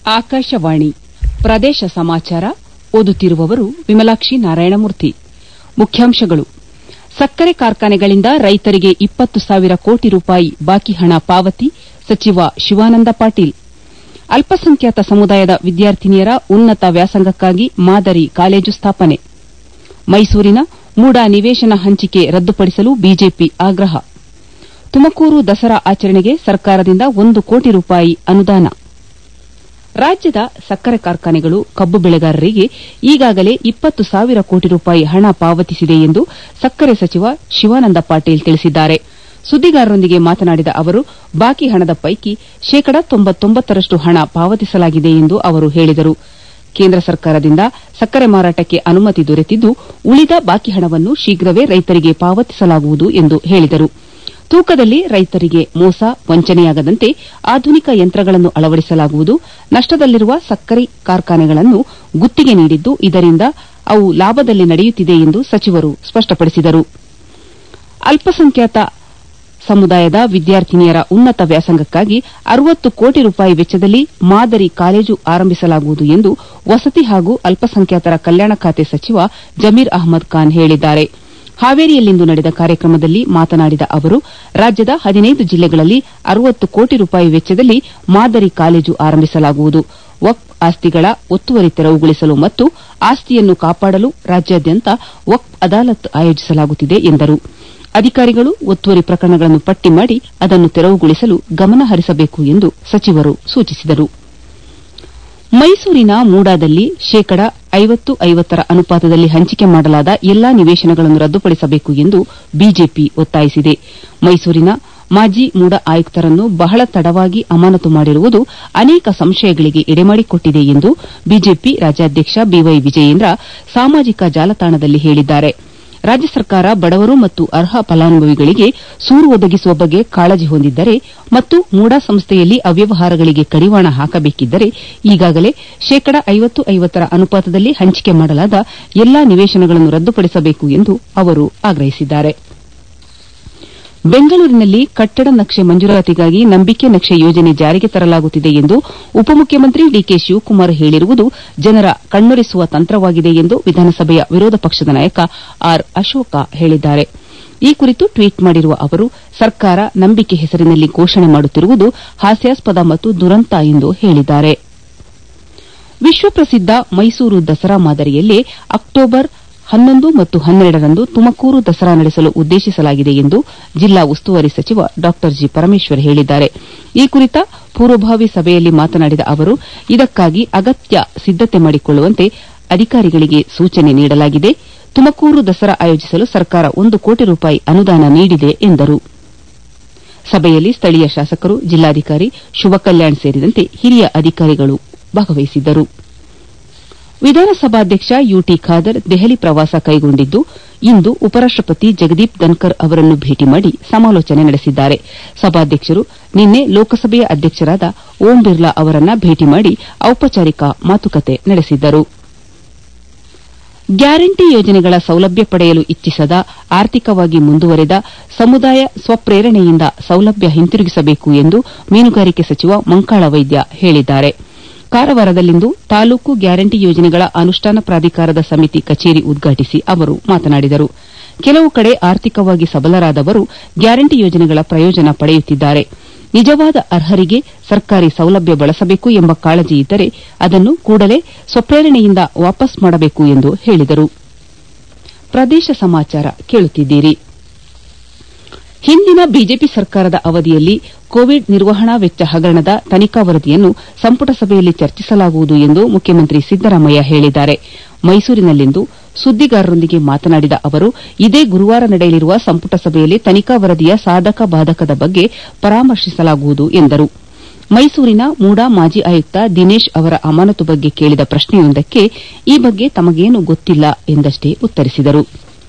ಆಕಾಶವಾಣಿ ಪ್ರದೇಶ ಸಮಾಚಾರ ಓದುತ್ತಿರುವವರು ವಿಮಲಾಕ್ಷಿ ನಾರಾಯಣಮೂರ್ತಿ. ಮುಖ್ಯಾಂಶಗಳು. ಸಕ್ಕರೆ ಕಾರ್ಖಾನೆಗಳಿಂದ ರೈತರಿಗೆ 20,000 ಕೋಟಿ ರೂಪಾಯಿ ಬಾಕಿ ಹಣ ಪಾವತಿ, ಸಚಿವ ಶಿವಾನಂದ ಪಾಟೀಲ್. ಅಲ್ಪಸಂಖ್ಯಾತ ಸಮುದಾಯದ ವಿದ್ಯಾರ್ಥಿನಿಯರ ಉನ್ನತ ವ್ಯಾಸಂಗಕ್ಕಾಗಿ ಮಾದರಿ ಕಾಲೇಜು ಸ್ಥಾಪನೆ. ಮೈಸೂರಿನ ಮೂಡಾ ನಿವೇಶನ ಹಂಚಿಕೆ ರದ್ದುಪಡಿಸಲು ಬಿಜೆಪಿ ಆಗ್ರಹ. ತುಮಕೂರು ದಸರಾ ಆಚರಣೆಗೆ ಸರ್ಕಾರದಿಂದ 1 ಕೋಟಿ ರೂಪಾಯಿ ಅನುದಾನ. ರಾಜ್ಯದ ಸಕ್ಕರೆ ಕಾರ್ಖಾನೆಗಳು ಕಬ್ಬು ಬೆಳೆಗಾರರಿಗೆ ಈಗಾಗಲೇ 20,000 ಕೋಟಿ ರೂಪಾಯಿ ಹಣ ಪಾವತಿಸಿದೆ ಎಂದು ಸಕ್ಕರೆ ಸಚಿವ ಶಿವಾನಂದ ಪಾಟೀಲ್ ತಿಳಿಸಿದ್ದಾರೆ. ಸುದ್ದಿಗಾರರೊಂದಿಗೆ ಮಾತನಾಡಿದ ಅವರು, ಬಾಕಿ ಹಣದ ಪೈಕಿ 99% ಹಣ ಪಾವತಿಸಲಾಗಿದೆ ಎಂದು ಅವರು ಹೇಳಿದರು. ಕೇಂದ್ರ ಸರ್ಕಾರದಿಂದ ಸಕ್ಕರೆ ಮಾರಾಟಕ್ಕೆ ಅನುಮತಿ ದೊರೆತಿದ್ದು, ಉಳಿದ ಬಾಕಿ ಹಣವನ್ನು ಶೀಘ್ರವೇ ರೈತರಿಗೆ ಪಾವತಿಸಲಾಗುವುದು ಎಂದು ಹೇಳಿದರು. ತೂಕದಲ್ಲಿ ರೈತರಿಗೆ ಮೋಸ, ವಂಚನೆಯಾಗದಂತೆ ಆಧುನಿಕ ಯಂತ್ರಗಳನ್ನು ಅಳವಡಿಸಲಾಗುವುದು. ನಷ್ಟದಲ್ಲಿರುವ ಸಕ್ಕರೆ ಕಾರ್ಖಾನೆಗಳನ್ನು ಗುತ್ತಿಗೆ ನೀಡಿದ್ದು, ಇದರಿಂದ ಅವು ಲಾಭದಲ್ಲಿ ನಡೆಯುತ್ತಿದೆ ಎಂದು ಸಚಿವರು ಸ್ಪಷ್ಟಪಡಿಸಿದರು. ಅಲ್ಪಸಂಖ್ಯಾತ ಸಮುದಾಯದ ವಿದ್ಯಾರ್ಥಿನಿಯರ ಉನ್ನತ ವ್ಯಾಸಂಗಕ್ಕಾಗಿ 60 ಕೋಟಿ ರೂಪಾಯಿ ವೆಚ್ಚದಲ್ಲಿ ಮಾದರಿ ಕಾಲೇಜು ಆರಂಭಿಸಲಾಗುವುದು ಎಂದು ವಸತಿ ಹಾಗೂ ಅಲ್ಪಸಂಖ್ಯಾತರ ಕಲ್ಯಾಣ ಖಾತೆ ಸಚಿವ ಜಮೀರ್ ಅಹ್ಮದ್ ಖಾನ್ ಹೇಳಿದ್ದಾರೆ. ಹಾವೇರಿಯಲ್ಲಿಂದು ನಡೆದ ಕಾರ್ಯಕ್ರಮದಲ್ಲಿ ಮಾತನಾಡಿದ ಅವರು, ರಾಜ್ಯದ 15 ಜಿಲ್ಲೆಗಳಲ್ಲಿ 60 ಕೋಟಿ ರೂಪಾಯಿ ವೆಚ್ಚದಲ್ಲಿ ಮಾದರಿ ಕಾಲೇಜು ಆರಂಭಿಸಲಾಗುವುದು. ವಕ್ಫ್ ಆಸ್ತಿಗಳ ಒತ್ತುವರಿ ತೆರವುಗೊಳಿಸಲು ಮತ್ತು ಆಸ್ತಿಯನ್ನು ಕಾಪಾಡಲು ರಾಜ್ಯಾದ್ಯಂತ ವಕ್ಫ್ ಅದಾಲತ್ ಆಯೋಜಿಸಲಾಗುತ್ತಿದೆ ಎಂದರು. ಅಧಿಕಾರಿಗಳು ಒತ್ತುವರಿ ಪ್ರಕರಣಗಳನ್ನು ಪಟ್ಟಿ ಮಾಡಿ ಅದನ್ನು ತೆರವುಗೊಳಿಸಲು ಗಮನ ಹರಿಸಬೇಕು ಎಂದು ಸಚಿವರು ಸೂಚಿಸಿದರು. ಮೈಸೂರಿನ ಮೂಡಾದಲ್ಲಿ 50-50 ಅನುಪಾತದಲ್ಲಿ ಹಂಚಿಕೆ ಮಾಡಲಾದ ಎಲ್ಲಾ ನಿವೇಶನಗಳನ್ನು ರದ್ದುಪಡಿಸಬೇಕು ಎಂದು ಬಿಜೆಪಿ ಒತ್ತಾಯಿಸಿದೆ. ಮೈಸೂರಿನ ಮಾಜಿ ಮೂಡಾ ಆಯುಕ್ತರನ್ನು ಬಹಳ ತಡವಾಗಿ ಅಮಾನತು ಮಾಡಿರುವುದು ಅನೇಕ ಸಂಶಯಗಳಿಗೆ ಎಡೆಮಾಡಿಕೊಟ್ಟಿದೆ ಎಂದು ಬಿಜೆಪಿ ರಾಜ್ಯಾಧ್ಯಕ್ಷ ಬಿವೈ ವಿಜಯೇಂದ್ರ ಸಾಮಾಜಿಕ ಜಾಲತಾಣದಲ್ಲಿ ಹೇಳಿದ್ದಾರೆ. ರಾಜ್ಯ ಸರ್ಕಾರ ಬಡವರು ಮತ್ತು ಅರ್ಹ ಫಲಾನುಭವಿಗಳಿಗೆ ಸೂರು ಒದಗಿಸುವ ಬಗ್ಗೆ ಕಾಳಜಿ ಹೊಂದಿದ್ದರೆ ಮತ್ತು ಮೂಡಾ ಸಂಸ್ಥೆಯಲ್ಲಿ ಅವ್ಯವಹಾರಗಳಿಗೆ ಕಡಿವಾಣ ಹಾಕಬೇಕಿದ್ದರೆ ಈಗಾಗಲೇ 50-50 ಅನುಪಾತದಲ್ಲಿ ಹಂಚಿಕೆ ಮಾಡಲಾದ ಎಲ್ಲಾ ನಿವೇಶನಗಳನ್ನು ರದ್ದುಪಡಿಸಬೇಕು ಎಂದು ಅವರು ಆಗ್ರಹಿಸಿದ್ದಾರೆ. ಬೆಂಗಳೂರಿನಲ್ಲಿ ಕಟ್ಟಡ ನಕ್ಷೆ ಮಂಜೂರಾತಿಗಾಗಿ ನಂಬಿಕೆ ನಕ್ಷೆ ಯೋಜನೆ ಜಾರಿಗೆ ತರಲಾಗುತ್ತಿದೆ ಎಂದು ಉಪಮುಖ್ಯಮಂತ್ರಿ ಡಿಕೆ ಶಿವಕುಮಾರ್ ಹೇಳಿರುವುದು ಜನರ ಕಣ್ಣೊರೆಸುವ ತಂತ್ರವಾಗಿದೆ ಎಂದು ವಿಧಾನಸಭೆಯ ವಿರೋಧ ಪಕ್ಷದ ನಾಯಕ ಆರ್ ಅಶೋಕ ಹೇಳಿದ್ದಾರೆ. ಈ ಕುರಿತು ಟ್ವೀಟ್ ಮಾಡಿರುವ ಅವರು, ಸರ್ಕಾರ ನಂಬಿಕೆ ಹೆಸರಿನಲ್ಲಿ ಘೋಷಣೆ ಮಾಡುತ್ತಿರುವುದು ಹಾಸ್ಯಾಸ್ಪದ ಮತ್ತು ದುರಂತ ಎಂದು ಹೇಳಿದ್ದಾರೆ. ವಿಶ್ವಪ್ರಸಿದ್ದ ಮೈಸೂರು ದಸರಾ ಮಾದರಿಯಲ್ಲೇ ಅಕ್ಟೋಬರ್ 11 ಮತ್ತು 12ರಂದು ತುಮಕೂರು ದಸರಾ ನಡೆಸಲು ಉದ್ದೇಶಿಸಲಾಗಿದೆ ಎಂದು ಜಿಲ್ಲಾ ಉಸ್ತುವಾರಿ ಸಚಿವ ಡಾ ಜಿ ಪರಮೇಶ್ವರ್ ಹೇಳಿದ್ದಾರೆ. ಈ ಕುರಿತ ಪೂರ್ವಭಾವಿ ಸಭೆಯಲ್ಲಿ ಮಾತನಾಡಿದ ಅವರು, ಇದಕ್ಕಾಗಿ ಅಗತ್ಯ ಸಿದ್ದತೆ ಮಾಡಿಕೊಳ್ಳುವಂತೆ ಅಧಿಕಾರಿಗಳಿಗೆ ಸೂಚನೆ ನೀಡಲಾಗಿದೆ. ತುಮಕೂರು ದಸರಾ ಆಯೋಜಿಸಲು ಸರ್ಕಾರ 1 ಕೋಟಿ ರೂಪಾಯಿ ಅನುದಾನ ನೀಡಿದೆ ಎಂದರು. ಸಭೆಯಲ್ಲಿ ಸ್ಥಳೀಯ ಶಾಸಕರು, ಜಿಲ್ಲಾಧಿಕಾರಿ ಶುಭ ಕಲ್ಯಾಣ್ ಸೇರಿದಂತೆ ಹಿರಿಯ ಅಧಿಕಾರಿಗಳು ಭಾಗವಹಿಸಿದ್ದರು. ವಿಧಾನಸಭಾಧ್ಯಕ್ಷ ಯುಟಿ ಖಾದರ್ ದೆಹಲಿ ಪ್ರವಾಸ ಕೈಗೊಂಡಿದ್ದು, ಇಂದು ಉಪರಾಷ್ಟಪತಿ ಜಗದೀಪ್ ಧನ್ಕರ್ ಅವರನ್ನು ಭೇಟಿ ಮಾಡಿ ಸಮಾಲೋಚನೆ ನಡೆಸಿದ್ದಾರೆ. ಸಭಾಧ್ಯಕ್ಷರು ನಿನ್ನೆ ಲೋಕಸಭೆಯ ಅಧ್ಯಕ್ಷರಾದ ಓಂ ಬಿರ್ಲಾ ಅವರನ್ನು ಭೇಟಿ ಮಾಡಿ ಔಪಚಾರಿಕ ಮಾತುಕತೆ ನಡೆಸಿದ್ದರು. ಗ್ಯಾರಂಟಿ ಯೋಜನೆಗಳ ಸೌಲಭ್ಯ ಪಡೆಯಲು ಇಚ್ಛಿಸದ, ಆರ್ಥಿಕವಾಗಿ ಮುಂದುವರೆದ ಸಮುದಾಯ ಸ್ವಪ್ರೇರಣೆಯಿಂದ ಸೌಲಭ್ಯ ಹಿಂತಿರುಗಿಸಬೇಕು ಎಂದು ಮೀನುಗಾರಿಕೆ ಸಚಿವ ಮಂಕಾಳ ವೈದ್ಯ ಹೇಳಿದ್ದಾರೆ. ಕಾರವಾರದಲ್ಲಿಂದು ತಾಲೂಕು ಗ್ಯಾರಂಟಿ ಯೋಜನೆಗಳ ಅನುಷ್ಠಾನ ಪ್ರಾಧಿಕಾರದ ಸಮಿತಿ ಕಚೇರಿ ಉದ್ಘಾಟಿಸಿ ಅವರು ಮಾತನಾಡಿದರು. ಕೆಲವು ಕಡೆ ಆರ್ಥಿಕವಾಗಿ ಸಬಲರಾದವರು ಗ್ಯಾರಂಟಿ ಯೋಜನೆಗಳ ಪ್ರಯೋಜನ ಪಡೆಯುತ್ತಿದ್ದಾರೆ. ನಿಜವಾದ ಅರ್ಹರಿಗೆ ಸರ್ಕಾರಿ ಸೌಲಭ್ಯ ಬಳಸಬೇಕು ಎಂಬ ಕಾಳಜಿ ಇದ್ದರೆ ಅದನ್ನು ಕೂಡಲೇ ಸ್ವಪ್ರೇರಣೆಯಿಂದ ವಾಪಸ್ ಮಾಡಬೇಕು ಎಂದು ಹೇಳಿದರು. ಪ್ರದೇಶ ಸಮಾಚಾರ ಕೇಳುತ್ತಿದ್ದೀರಿ. ಹಿಂದಿನ ಬಿಜೆಪಿ ಸರ್ಕಾರದ ಅವಧಿಯಲ್ಲಿ ಕೋವಿಡ್ ನಿರ್ವಹಣಾ ವೆಚ್ಚ ಹಗರಣದ ತನಿಖಾ ವರದಿಯನ್ನು ಸಂಪುಟ ಸಭೆಯಲ್ಲಿ ಚರ್ಚಿಸಲಾಗುವುದು ಎಂದು ಮುಖ್ಯಮಂತ್ರಿ ಸಿದ್ದರಾಮಯ್ಯ ಹೇಳಿದ್ದಾರೆ. ಮೈಸೂರಿನಲ್ಲಿಂದು ಸುದ್ದಿಗಾರರೊಂದಿಗೆ ಮಾತನಾಡಿದ ಅವರು, ಇದೇ ಗುರುವಾರ ನಡೆಯಲಿರುವ ಸಂಪುಟ ಸಭೆಯಲ್ಲಿ ತನಿಖಾ ವರದಿಯ ಸಾಧಕ ಬಾಧಕದ ಬಗ್ಗೆ ಪರಾಮರ್ಶಿಸಲಾಗುವುದು ಎಂದರು. ಮೈಸೂರಿನ ಮೂಡಾ ಮಾಜಿ ಆಯುಕ್ತ ದಿನೇಶ್ ಅವರ ಅಮಾನತು ಬಗ್ಗೆ ಕೇಳಿದ ಪ್ರಶ್ನೆಯೊಂದಕ್ಕೆ ಈ ಬಗ್ಗೆ ತಮಗೇನು ಗೊತ್ತಿಲ್ಲ ಎಂದಷ್ಟೇ ಉತ್ತರಿಸಿದರು.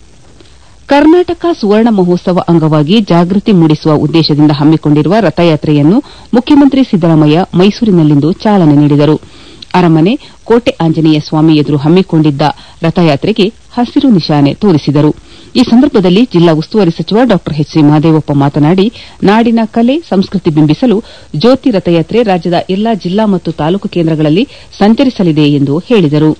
ಕರ್ನಾಟಕ ಸುವರ್ಣ ಮಹೋತ್ಸವ ಅಂಗವಾಗಿ ಜಾಗೃತಿ ಮೂಡಿಸುವ ಉದ್ದೇಶದಿಂದ ಹಮ್ಮಿಕೊಂಡಿರುವ ರಥಯಾತ್ರೆಯನ್ನು ಮುಖ್ಯಮಂತ್ರಿ ಸಿದ್ದರಾಮಯ್ಯ ಮೈಸೂರಿನಲ್ಲಿಂದು ಚಾಲನೆ ನೀಡಿದರು. ಅರಮನೆ, ಕೋಟೆ ಆಂಜನೇಯ ಸ್ವಾಮಿ ಎದುರು ಹಮ್ಮಿಕೊಂಡಿದ್ದ ರಥಯಾತ್ರೆಗೆ ಹಸಿರು ನಿಶಾನೆ ತೋರಿಸಿದರು. ಈ ಸಂದರ್ಭದಲ್ಲಿ ಜಿಲ್ಲಾ ಉಸ್ತುವಾರಿ ಸಚಿವ ಡಾ ಎಚ್ ಸಿ ಮಹದೇವಪ್ಪ ಮಾತನಾಡಿ ನಾಡಿನ ಕಲೆ ಸಂಸ್ಕೃತಿ ಬಿಂಬಿಸಲು ಜ್ಯೋತಿ ರಥಯಾತ್ರೆ ರಾಜ್ಯದ ಎಲ್ಲಾ ಜಿಲ್ಲಾ ಮತ್ತು ತಾಲೂಕು ಕೇಂದ್ರಗಳಲ್ಲಿ ಸಂಚರಿಸಲಿದೆ ಎಂದು ಹೇಳಿದರು.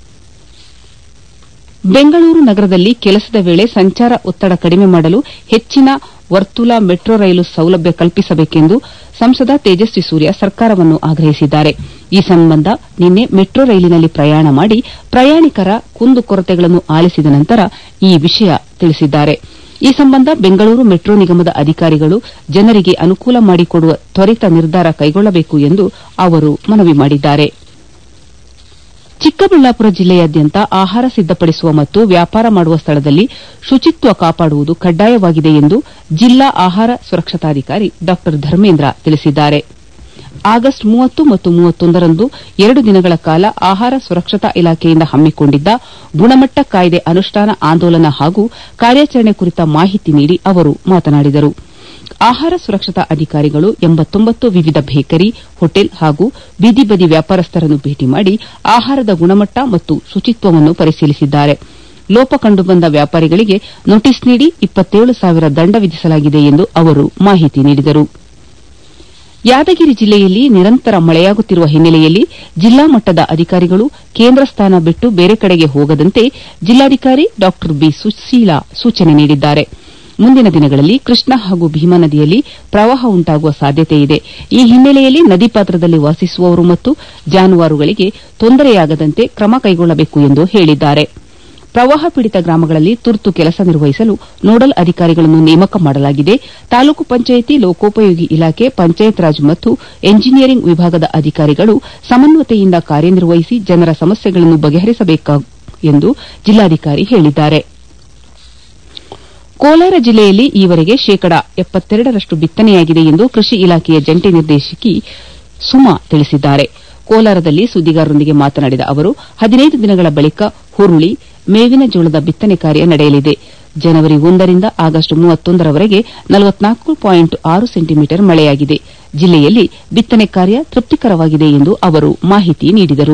ಬೆಂಗಳೂರು ನಗರದಲ್ಲಿ ಕೆಲಸದ ವೇಳೆ ಸಂಚಾರ ಒತ್ತಡ ಕಡಿಮೆ ಮಾಡಲು ಹೆಚ್ಚಿನ ವರ್ತುಲ ಮೆಟ್ರೋ ರೈಲು ಸೌಲಭ್ಯ ಕಲ್ಪಿಸಬೇಕೆಂದು ಸಂಸದ ತೇಜಸ್ವಿ ಸೂರ್ಯ ಸರ್ಕಾರವನ್ನು ಆಗ್ರಹಿಸಿದ್ದಾರೆ. ಈ ಸಂಬಂಧ ನಿನ್ನೆ ಮೆಟ್ರೋ ರೈಲಿನಲ್ಲಿ ಪ್ರಯಾಣ ಮಾಡಿ ಪ್ರಯಾಣಿಕರ ಕುಂದುಕೊರತೆಗಳನ್ನು ಆಲಿಸಿದ ನಂತರ ಈ ವಿಷಯ ತಿಳಿಸಿದ್ದಾರೆ. ಈ ಸಂಬಂಧ ಬೆಂಗಳೂರು ಮೆಟ್ರೋ ನಿಗಮದ ಅಧಿಕಾರಿಗಳು ಜನರಿಗೆ ಅನುಕೂಲ ಮಾಡಿಕೊಡುವ ತ್ವರಿತ ನಿರ್ಧಾರ ಕೈಗೊಳ್ಳಬೇಕು ಎಂದು ಅವರು ಮನವಿ ಮಾಡಿದ್ದಾರೆ. ಚಿಕ್ಕಬಳ್ಳಾಪುರ ಜಿಲ್ಲೆಯಾದ್ಯಂತ ಆಹಾರ ಸಿದ್ದಪಡಿಸುವ ಮತ್ತು ವ್ಯಾಪಾರ ಮಾಡುವ ಸ್ಥಳದಲ್ಲಿ ಶುಚಿತ್ವ ಕಾಪಾಡುವುದು ಕಡ್ಡಾಯವಾಗಿದೆ ಎಂದು ಜಿಲ್ಲಾ ಆಹಾರ ಸುರಕ್ಷತಾಧಿಕಾರಿ ಡಾ ಧರ್ಮೇಂದ್ರ ತಿಳಿಸಿದ್ದಾರೆ. ಆಗಸ್ಟ್ 30 ಮತ್ತು 31ರಂದು 2 ದಿನಗಳ ಕಾಲ ಆಹಾರ ಸುರಕ್ಷತಾ ಇಲಾಖೆಯಿಂದ ಹಮ್ಮಿಕೊಂಡಿದ್ದ ಗುಣಮಟ್ಟ ಕಾಯ್ದೆ ಅನುಷ್ಠಾನ ಆಂದೋಲನ ಹಾಗೂ ಕಾರ್ಯಾಚರಣೆ ಕುರಿತ ಮಾಹಿತಿ ನೀಡಿ ಅವರು ಮಾತನಾಡಿದರು. ಆಹಾರ ಸುರಕ್ಷತಾ ಅಧಿಕಾರಿಗಳು 89 ವಿವಿಧ ಬೇಕರಿ, ಹೋಟೆಲ್ ಹಾಗೂ ಬೀದಿ ಬದಿ ವ್ಯಾಪಾರಸ್ಥರನ್ನು ಭೇಟಿ ಮಾಡಿ ಆಹಾರದ ಗುಣಮಟ್ಟ ಮತ್ತು ಶುಚಿತ್ವವನ್ನು ಪರಿಶೀಲಿಸಿದ್ದಾರೆ. ಲೋಪ ಕಂಡುಬಂದ ವ್ಯಾಪಾರಿಗಳಿಗೆ ನೋಟಿಸ್ ನೀಡಿ 27,000 ದಂಡ ವಿಧಿಸಲಾಗಿದೆ ಎಂದು ಅವರು ಮಾಹಿತಿ ನೀಡಿದರು. ಯಾದಗಿರಿ ಜಿಲ್ಲೆಯಲ್ಲಿ ನಿರಂತರ ಮಳೆಯಾಗುತ್ತಿರುವ ಹಿನ್ನೆಲೆಯಲ್ಲಿ ಜಿಲ್ಲಾ ಮಟ್ಟದ ಅಧಿಕಾರಿಗಳು ಕೇಂದ್ರ ಸ್ಥಾನ ಬಿಟ್ಟು ಬೇರೆ ಕಡೆಗೆ ಹೋಗದಂತೆ ಜಿಲ್ಲಾಧಿಕಾರಿ ಡಾ ಬಿ ಸುಶೀಲಾ ಸೂಚನೆ ನೀಡಿದ್ದಾರೆ. ಮುಂದಿನ ದಿನಗಳಲ್ಲಿ ಕೃಷ್ಣಾ ಹಾಗೂ ಭೀಮಾ ನದಿಯಲ್ಲಿ ಪ್ರವಾಹ ಉಂಟಾಗುವ ಸಾಧ್ಯತೆಯಿದೆ. ಈ ಹಿನ್ನೆಲೆಯಲ್ಲಿ ನದಿ ಪಾತ್ರದಲ್ಲಿ ವಾಸಿಸುವವರು ಮತ್ತು ಜಾನುವಾರುಗಳಿಗೆ ತೊಂದರೆಯಾಗದಂತೆ ಕ್ರಮ ಕೈಗೊಳ್ಳಬೇಕು ಎಂದು ಹೇಳಿದ್ದಾರೆ. ಪ್ರವಾಹ ಪೀಡಿತ ಗ್ರಾಮಗಳಲ್ಲಿ ತುರ್ತು ಕೆಲಸ ನಿರ್ವಹಿಸಲು ನೋಡಲ್ ಅಧಿಕಾರಿಗಳನ್ನು ನೇಮಕ ಮಾಡಲಾಗಿದೆ. ತಾಲೂಕು ಪಂಚಾಯಿತಿ, ಲೋಕೋಪಯೋಗಿ ಇಲಾಖೆ, ಪಂಚಾಯತ್ ರಾಜ್ ಮತ್ತು ಎಂಜಿನಿಯರಿಂಗ್ ವಿಭಾಗದ ಅಧಿಕಾರಿಗಳು ಸಮನ್ವಯತೆಯಿಂದ ಕಾರ್ಯನಿರ್ವಹಿಸಿ ಜನರ ಸಮಸ್ಯೆಗಳನ್ನು ಬಗೆಹರಿಸಬೇಕು ಎಂದು ಜಿಲ್ಲಾಧಿಕಾರಿ ಹೇಳಿದ್ದಾರೆ. ಕೋಲಾರ ಜಿಲ್ಲೆಯಲ್ಲಿ ಈವರೆಗೆ ಶೇಕಡಾ 72ರಷ್ಟು ಬಿತ್ತನೆಯಾಗಿದೆ ಎಂದು ಕೃಷಿ ಇಲಾಖೆಯ ಜಂಟಿ ನಿರ್ದೇಶಕಿ ಸುಮಾ ತಿಳಿಸಿದ್ದಾರೆ. ಕೋಲಾರದಲ್ಲಿ ಸುದ್ದಿಗಾರರೊಂದಿಗೆ ಮಾತನಾಡಿದ ಅವರು 15 ದಿನಗಳ ಬಳಿಕ ಹುರುಳಿ, ಮೇವಿನ ಜೋಳದ ಬಿತ್ತನೆ ಕಾರ್ಯ ನಡೆಯಲಿದೆ. ಜನವರಿ 1ರಿಂದ ಆಗಸ್ಟ್ 31ರವರೆಗೆ 44.6 ಸೆಂಟಿಮೀಟರ್ ಮಳೆಯಾಗಿದೆ. ಜಿಲ್ಲೆಯಲ್ಲಿ ಬಿತ್ತನೆ ಕಾರ್ಯ ತೃಪ್ತಿಕರವಾಗಿದೆ ಎಂದು ಅವರು ಮಾಹಿತಿ ನೀಡಿದರು.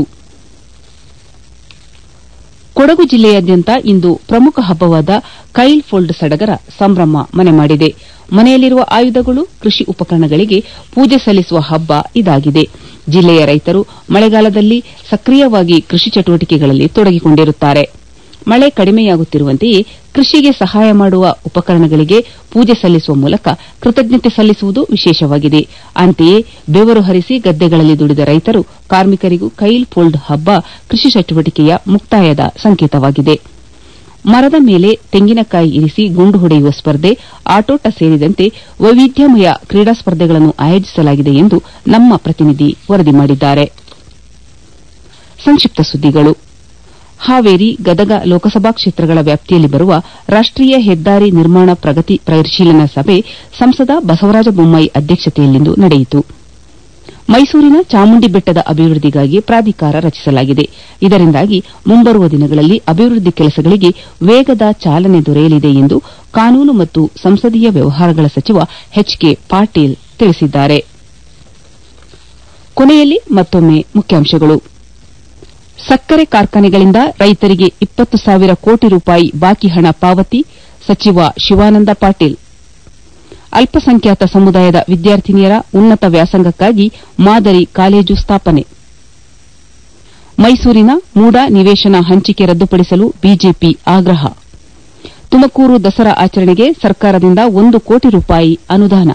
ಕೊಡಗು ಜಿಲ್ಲೆಯಾದ್ಯಂತ ಇಂದು ಪ್ರಮುಖ ಹಬ್ಬವಾದ ಕೈಲ್ ಫೋಲ್ಡ್ ಸಡಗರ ಸಂಭ್ರಮ ಮನೆ ಮಾಡಿದೆ. ಮನೆಯಲ್ಲಿರುವ ಆಯುಧಗಳು, ಕೃಷಿ ಉಪಕರಣಗಳಿಗೆ ಪೂಜೆ ಸಲ್ಲಿಸುವ ಹಬ್ಬ ಇದಾಗಿದೆ. ಜಿಲ್ಲೆಯ ರೈತರು ಮಳೆಗಾಲದಲ್ಲಿ ಸಕ್ರಿಯವಾಗಿ ಕೃಷಿ ಚಟುವಟಿಕೆಗಳಲ್ಲಿ ತೊಡಗಿಕೊಂಡಿರುತ್ತಾರೆ. ಮಳೆ ಕಡಿಮೆಯಾಗುತ್ತಿರುವಂತೆಯೇ ಕೃಷಿಗೆ ಸಹಾಯ ಮಾಡುವ ಉಪಕರಣಗಳಿಗೆ ಪೂಜೆ ಸಲ್ಲಿಸುವ ಮೂಲಕ ಕೃತಜ್ಞತೆ ಸಲ್ಲಿಸುವುದು ವಿಶೇಷವಾಗಿದೆ. ಅಂತೆಯೇ ಬೆವರು ಹರಿಸಿ ಗದ್ದೆಗಳಲ್ಲಿ ದುಡಿದ ರೈತರು, ಕಾರ್ಮಿಕರಿಗೂ ಕೈಲ್ ಫೋಲ್ಡ್ ಹಬ್ಬ ಕೃಷಿ ಚಟುವಟಿಕೆಯ ಮುಕ್ತಾಯದ ಸಂಕೇತವಾಗಿದೆ. ಮರದ ಮೇಲೆ ತೆಂಗಿನಕಾಯಿ ಇರಿಸಿ ಗುಂಡು ಹೊಡೆಯುವ ಸ್ಪರ್ಧೆ, ಆಟೋಟ ಸೇರಿದಂತೆ ವೈವಿಧ್ಯಮಯ ಕ್ರೀಡಾ ಸ್ಪರ್ಧೆಗಳನ್ನು ಆಯೋಜಿಸಲಾಗಿದೆ ಎಂದು ನಮ್ಮ ಪ್ರತಿನಿಧಿ ವರದಿ ಮಾಡಿದ್ದಾರೆ. ಸಂಕ್ಷಿಪ್ತ ಸುದ್ದಿಗಳು. ಹಾವೇರಿ, ಗದಗ ಲೋಕಸಭಾ ಕ್ಷೇತ್ರಗಳ ವ್ಯಾಪ್ತಿಯಲ್ಲಿ ಬರುವ ರಾಷ್ಟೀಯ ಹೆದ್ದಾರಿ ನಿರ್ಮಾಣ ಪ್ರಗತಿ ಪರಿಶೀಲನಾ ಸಭೆ ಸಂಸದ ಬಸವರಾಜ ಬೊಮ್ಮಾಯಿ ಅಧ್ಯಕ್ಷತೆಯಲ್ಲಿಂದು ನಡೆಯಿತು. ಮೈಸೂರಿನ ಚಾಮುಂಡಿ ಬೆಟ್ಟದ ಅಭಿವೃದ್ದಿಗಾಗಿ ಪ್ರಾಧಿಕಾರ ರಚಿಸಲಾಗಿದೆ. ಇದರಿಂದಾಗಿ ಮುಂಬರುವ ದಿನಗಳಲ್ಲಿ ಅಭಿವೃದ್ದಿ ಕೆಲಸಗಳಿಗೆ ವೇಗದ ಚಾಲನೆ ದೊರೆಯಲಿದೆ ಎಂದು ಕಾನೂನು ಮತ್ತು ಸಂಸದೀಯ ವ್ಯವಹಾರಗಳ ಸಚಿವ ಎಚ್ ಕೆ ಪಾಟೀಲ್ ತಿಳಿಸಿದ್ದಾರೆ. ಕೊನೆಯಲ್ಲಿ ಮತ್ತೊಮ್ಮೆ ಮುಖ್ಯಾಂಶಗಳು. ಸಕ್ಕರೆ ಕಾರ್ಖಾನೆಗಳಿಂದ ರೈತರಿಗೆ 20,000 ಕೋಟಿ ರೂಪಾಯಿ ಬಾಕಿ ಹಣ ಪಾವತಿ, ಸಚಿವ ಶಿವಾನಂದ ಪಾಟೀಲ್. ಅಲ್ಪಸಂಖ್ಯಾತ ಸಮುದಾಯದ ವಿದ್ಯಾರ್ಥಿನಿಯರ ಉನ್ನತ ವ್ಯಾಸಂಗಕ್ಕಾಗಿ ಮಾದರಿ ಕಾಲೇಜು ಸ್ಥಾಪನೆ. ಮೈಸೂರಿನ ಮೂಡಾ ನಿವೇಶನ ಹಂಚಿಕೆ ರದ್ದುಪಡಿಸಲು ಬಿಜೆಪಿ ಆಗ್ರಹ. ತುಮಕೂರು ದಸರಾ ಆಚರಣೆಗೆ ಸರ್ಕಾರದಿಂದ 1 ಕೋಟಿ ರೂಪಾಯಿ ಅನುದಾನ.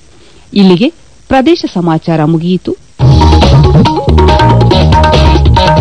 ಇಲ್ಲಿಗೆ ಪ್ರದೇಶ ಸಮಾಚಾರ ಮುಗಿಯಿತು.